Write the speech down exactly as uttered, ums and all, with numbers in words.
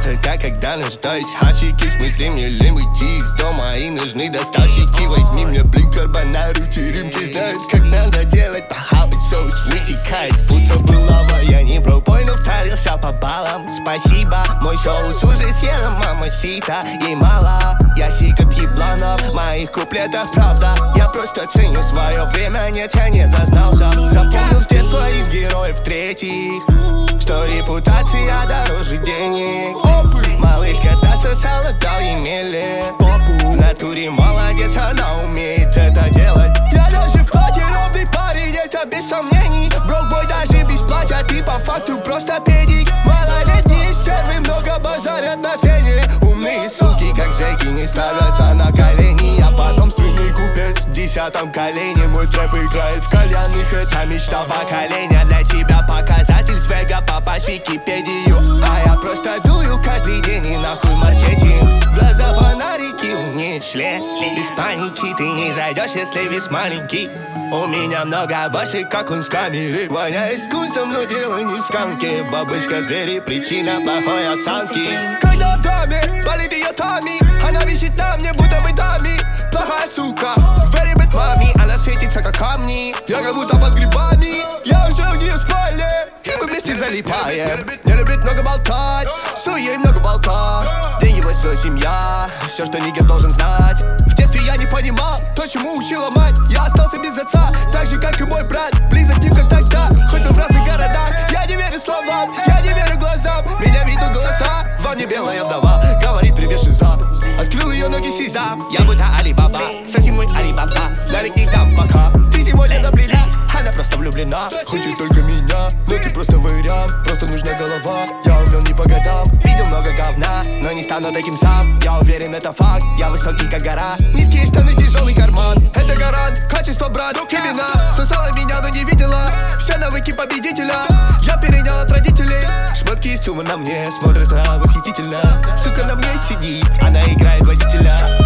тогда, когда нуждаюсь. Хачики, в смысле мне лень выйти из дома, и нужны доставщики. Возьми мне блин, карбонару, теремки знают, как надо делать. Похавать соус вытекает, будто бы лава. Я не пробой, но втарился по баллам. Спасибо, мой соус уже съела мама сита. Ей мало, я сикот ебланов, в моих куплетах правда. Я просто ценю свое время, нет, я не зазнался. Запомнил с детства из героев третьих, что репутация дороже денег. Малышка та сосала до емели. В натуре молодец, она умеет это делать. Я даже в хате ровный парень, это без сомнений. Брокбой даже без платья, ты по факту просто педик. Малолетние стервы много базарят на фене. Умные суки, как зэки, не ставятся на колени. Я потомственный купец в десятом колене. Мой трэп играет в кальянных, это мечта поколения. Для тебя показатель свега, попасть в Википедию. А я просто дую каждый день и нахуй маркетинг. Глаза фонарики, умнеет член. Без паники ты не зайдешь, если вес маленький. У меня много башек, как он с камеры. Воняет вкусом, но дело не сканки. Бабушка двери, причина плохой осанки. Когда в даме болит ее тами, она висит на мне, будто бы дами. Плохая сука, very bad мами. Она светится, как камни, я как будто под грибами. Я уже у нее в спальне, и мы вместе залипаем. Не любит много болтать, что ей много болтать. Деньги, власть, семья, все, что нигер должен знать. В детстве я не понимал то, чему учила мать. Я остался без отца, так же, как и мой брат. Близок к ним, как тогда, хоть мы в разных городах. Я не верю словам, я не верю глазам. Меня видят голоса, во мне белая вдова. Говорит, привет, шиза. Открыл ее ноги сиза, я будто Алибаба. Совсем мой Алибаба, навек не дам пока. Ты сегодня добрели, она просто влюблена. Хочет только меня, но ты просто вариант. Просто нужна голова, я умен не по годам. Видел много говна, но не стану таким сам. Я уверен, это факт, я высокий как гора. Низкие штаны, тяжелый карман. Это гарант, качество, брат, имена. Сосала меня, но не видела все навыки победителя. Я перенял от родителей. Шмотки из тюма на мне смотрятся восхитительно. Сука на мне сидит, она играет водителя.